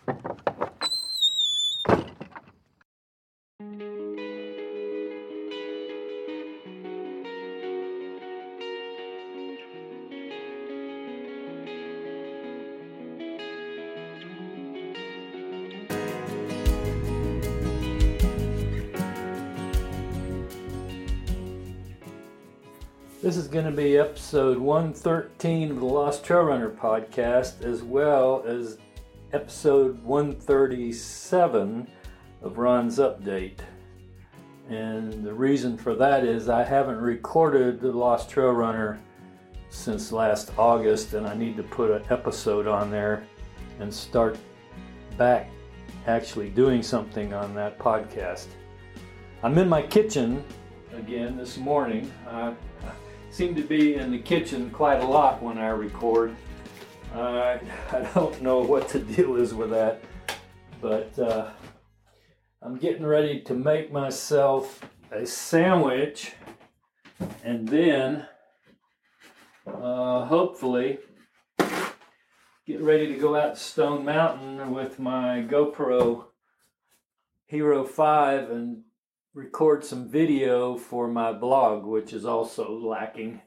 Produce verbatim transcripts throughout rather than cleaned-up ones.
This is going to be episode one thirteen of the Lost Trail Runner podcast, as well as episode one thirty-seven of Ron's Update. And the reason for that is I haven't recorded the Lost Trail Runner since last August, and I need to put an episode on there and start back actually doing something on that podcast. I'm in my kitchen again this morning. I, seem to be in the kitchen quite a lot when I record. Uh, I don't know what the deal is with that, but uh, I'm getting ready to make myself a sandwich, and then uh, hopefully get ready to go out to Stone Mountain with my GoPro Hero five and record some video for my blog, which is also lacking.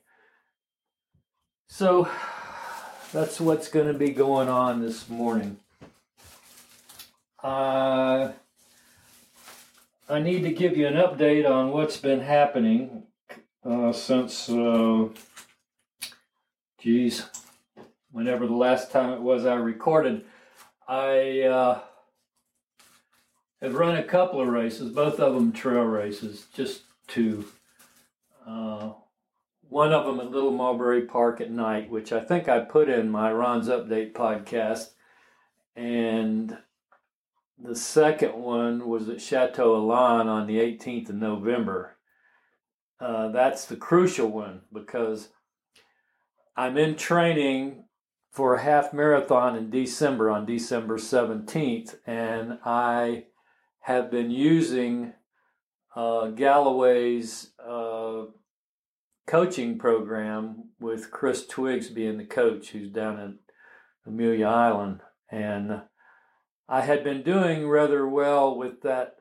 So that's what's going to be going on this morning. Uh, I need to give you an update on what's been happening uh, since, uh, geez, whenever the last time it was I recorded. I uh, I've run a couple of races, both of them trail races, just two. Uh, one of them at Little Mulberry Park at night, which I think I put in my Ron's Update podcast. And the second one was at Chateau Elan on the eighteenth of November. Uh, that's the crucial one because I'm in training for a half marathon in December, on December seventeenth, and I have been using uh, Galloway's uh, coaching program with Chris Twiggs being the coach, who's down at Amelia Island. And I had been doing rather well with that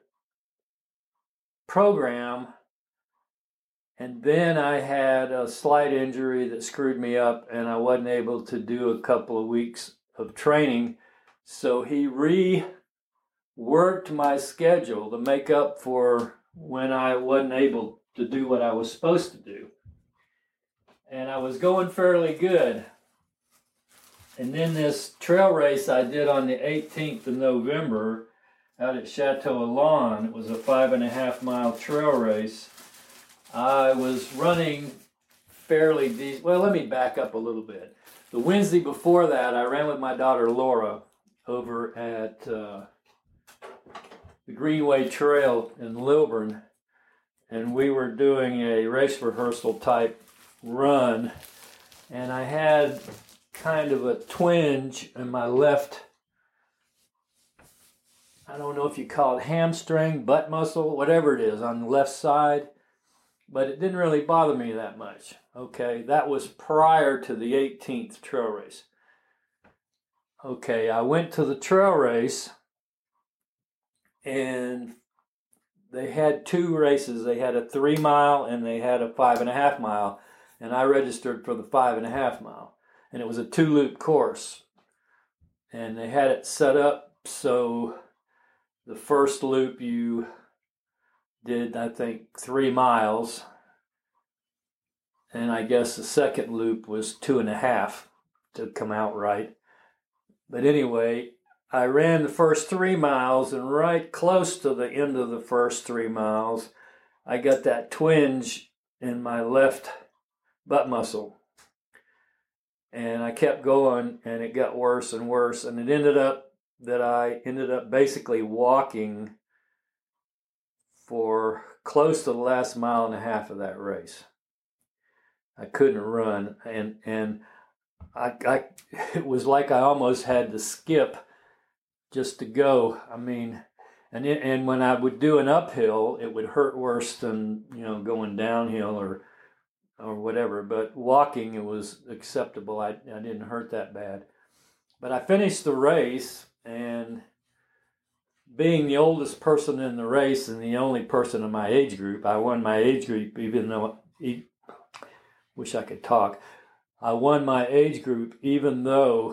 program, and then I had a slight injury that screwed me up, and I wasn't able to do a couple of weeks of training. So he re- worked my schedule to make up for when I wasn't able to do what I was supposed to do. And I was going fairly good. And then this trail race I did on the eighteenth of November out at Chateau Elan, it was a five and a half mile trail race. I was running fairly decent. Well, let me back up a little bit. The Wednesday before that, I ran with my daughter Laura over at uh, the Greenway Trail in Lilburn, and we were doing a race rehearsal type run, and I had kind of a twinge in my left, I don't know if you call it hamstring, butt muscle, whatever it is, on the left side, but it didn't really bother me that much. Okay, that was prior to the eighteenth trail race. Okay, I went to the trail race, and they had two races. They had a three mile and they had a five and a half mile. And I registered for the five and a half mile. And it was a two loop course. And they had it set up so the first loop you did, I think, three miles. And I guess the second loop was two and a half to come out right. But anyway, I ran the first three miles, and right close to the end of the first three miles, I got that twinge in my left butt muscle. And I kept going, and it got worse and worse, and it ended up that I ended up basically walking for close to the last mile and a half of that race. I couldn't run, and and I, I it was like I almost had to skip just to go. I mean, and it, and when I would do an uphill, it would hurt worse than, you know, going downhill or or whatever. But walking, it was acceptable. I I didn't hurt that bad. But I finished the race, and being the oldest person in the race and the only person in my age group, I won my age group even though, I wish I could talk, I won my age group even though,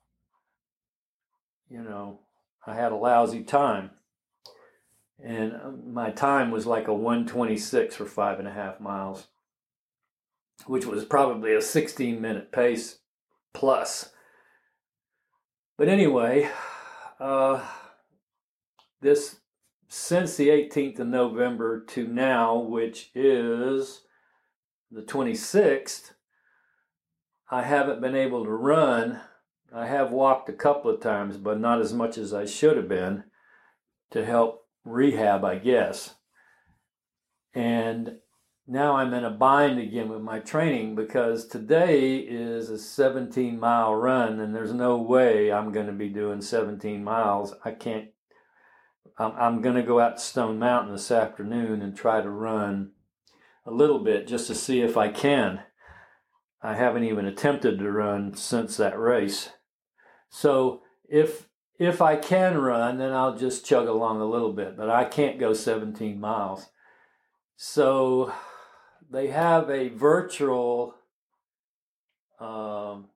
you know, I had a lousy time. And my time was like a one twenty-six for five and a half miles, which was probably a sixteen minute pace plus. But anyway, uh, this since the eighteenth of November to now, which is the twenty-sixth, I haven't been able to run. I have walked a couple of times, but not as much as I should have been to help rehab, I guess. And now I'm in a bind again with my training because today is a seventeen mile run and there's no way I'm going to be doing seventeen miles. I can't, I'm, I'm going to go out to Stone Mountain this afternoon and try to run a little bit just to see if I can. I haven't even attempted to run since that race. So if If I can run, then I'll just chug along a little bit, but I can't go seventeen miles. So they have a virtual um,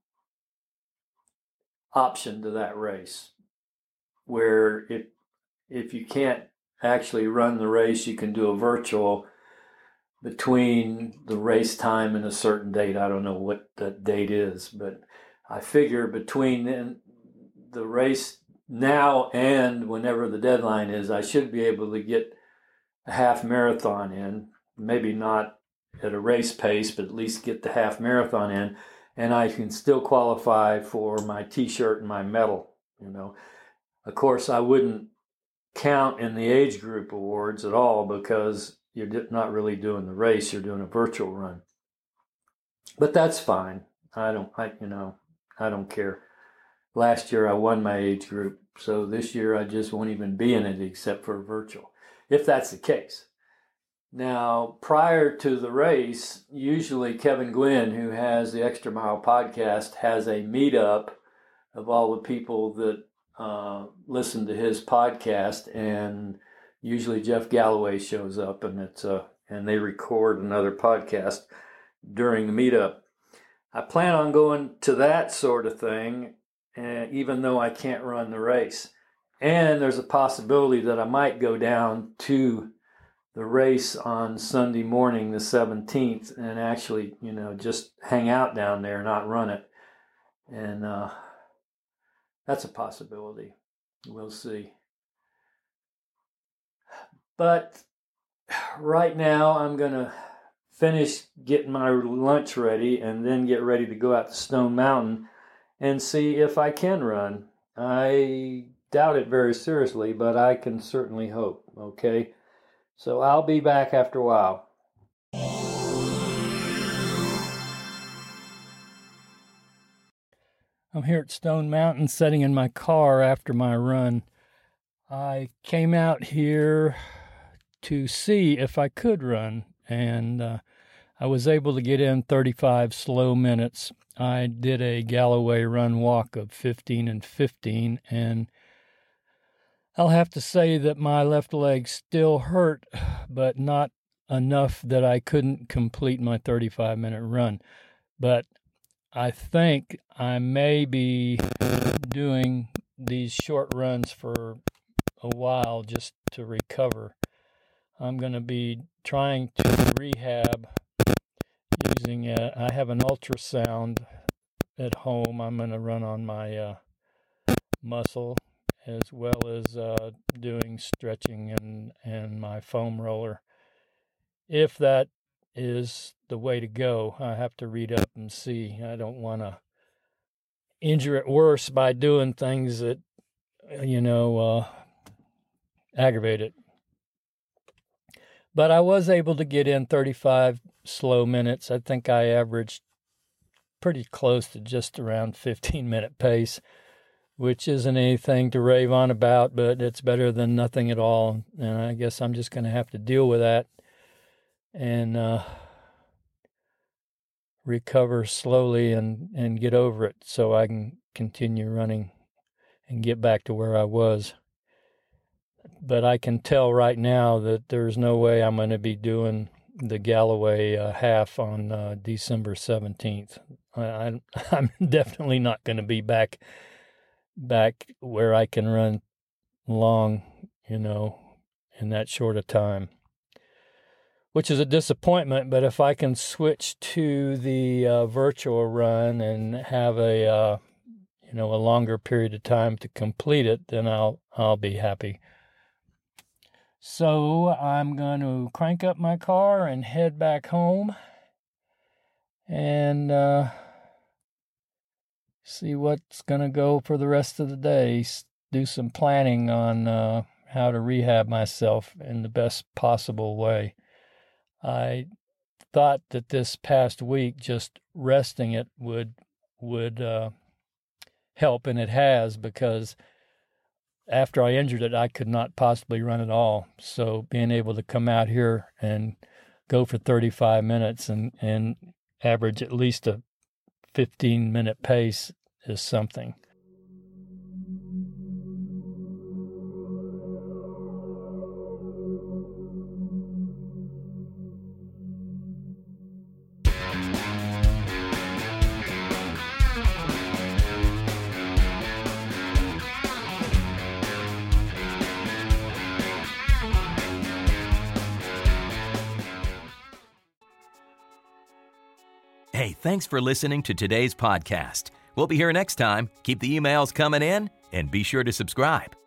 option to that race where if, if you can't actually run the race, you can do a virtual between the race time and a certain date. I don't know what that date is, but I figure between the race now and whenever the deadline is, I should be able to get a half marathon in, maybe not at a race pace, but at least get the half marathon in, and I can still qualify for my t-shirt and my medal, you know. Of course, I wouldn't count in the age group awards at all because you're not really doing the race, you're doing a virtual run. But that's fine. I don't, I, you know, I don't care. Last year I won my age group, so this year I just won't even be in it except for virtual, if that's the case. Now, prior to the race, usually Kevin Gwynn, who has the Extra Mile podcast, has a meetup of all the people that uh, listen to his podcast, and usually Jeff Galloway shows up, and it's uh, and they record another podcast during the meetup. I plan on going to that sort of thing, uh, even though I can't run the race. And there's a possibility that I might go down to the race on Sunday morning, the seventeenth, and actually, you know, just hang out down there, not run it. And uh, that's a possibility. We'll see. But right now, I'm going to finish getting my lunch ready and then get ready to go out to Stone Mountain and see if I can run. I doubt it very seriously, but I can certainly hope, okay? So I'll be back after a while. I'm here at Stone Mountain sitting in my car after my run. I came out here to see if I could run, and uh, I was able to get in thirty-five slow minutes. I did a Galloway run walk of fifteen and fifteen, and I'll have to say that my left leg still hurt, but not enough that I couldn't complete my thirty-five minute run. But I think I may be doing these short runs for a while just to recover. I'm going to be trying to rehab using, a, I have an ultrasound at home. I'm going to run on my uh, muscle, as well as uh, doing stretching and, and my foam roller. If that is the way to go, I have to read up and see. I don't want to injure it worse by doing things that, you know, uh, aggravate it. But I was able to get in thirty-five slow minutes. I think I averaged pretty close to just around fifteen minute pace, which isn't anything to rave on about, but it's better than nothing at all. And I guess I'm just going to have to deal with that and uh, recover slowly and, and get over it so I can continue running and get back to where I was. but I can tell right now that there's no way I'm going to be doing the Galloway uh, half on uh, December seventeenth. I, I'm, I'm definitely not going to be back back where I can run long, you know, in that short a time, which is a disappointment. But if I can switch to the uh, virtual run and have a uh, you know a longer period of time to complete it, then I'll I'll be happy. So I'm going to crank up my car and head back home and uh, see what's going to go for the rest of the day. Do some planning on uh, how to rehab myself in the best possible way. I thought that this past week, just resting it would would uh, help, and it has, because after I injured it, I could not possibly run at all. So being able to come out here and go for thirty-five minutes and, and average at least a fifteen-minute pace is something. Hey, thanks for listening to today's podcast. We'll be here next time. Keep the emails coming in and be sure to subscribe.